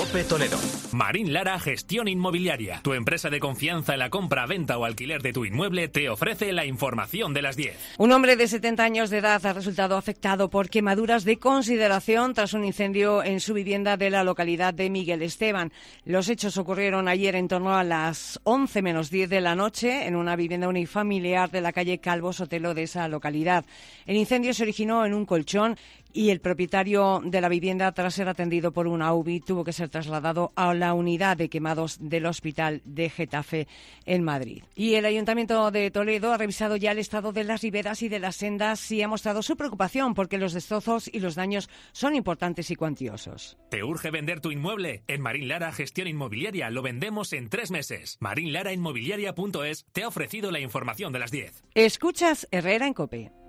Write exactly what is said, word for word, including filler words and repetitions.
COPE Toledo. Marín Lara Gestión Inmobiliaria. Tu empresa de confianza en la compra, venta o alquiler de tu inmueble te ofrece la información de las diez. Un hombre de setenta años de edad ha resultado afectado por quemaduras de consideración tras un incendio en su vivienda de la localidad de Miguel Esteban. Los hechos ocurrieron ayer en torno a las once menos diez de la noche en una vivienda unifamiliar de la calle Calvo Sotelo de esa localidad. El incendio se originó en un colchón y el propietario de la vivienda, tras ser atendido por una U B I, tuvo que ser trasladado a la unidad de quemados del Hospital de Getafe en Madrid. Y el Ayuntamiento de Toledo ha revisado ya el estado de las riberas y de las sendas y ha mostrado su preocupación porque los destrozos y los daños son importantes y cuantiosos. ¿Te urge vender tu inmueble? En Marín Lara Gestión Inmobiliaria lo vendemos en tres meses. marín lara inmobiliaria punto es te ha ofrecido la información de las diez. Escuchas Herrera en COPE.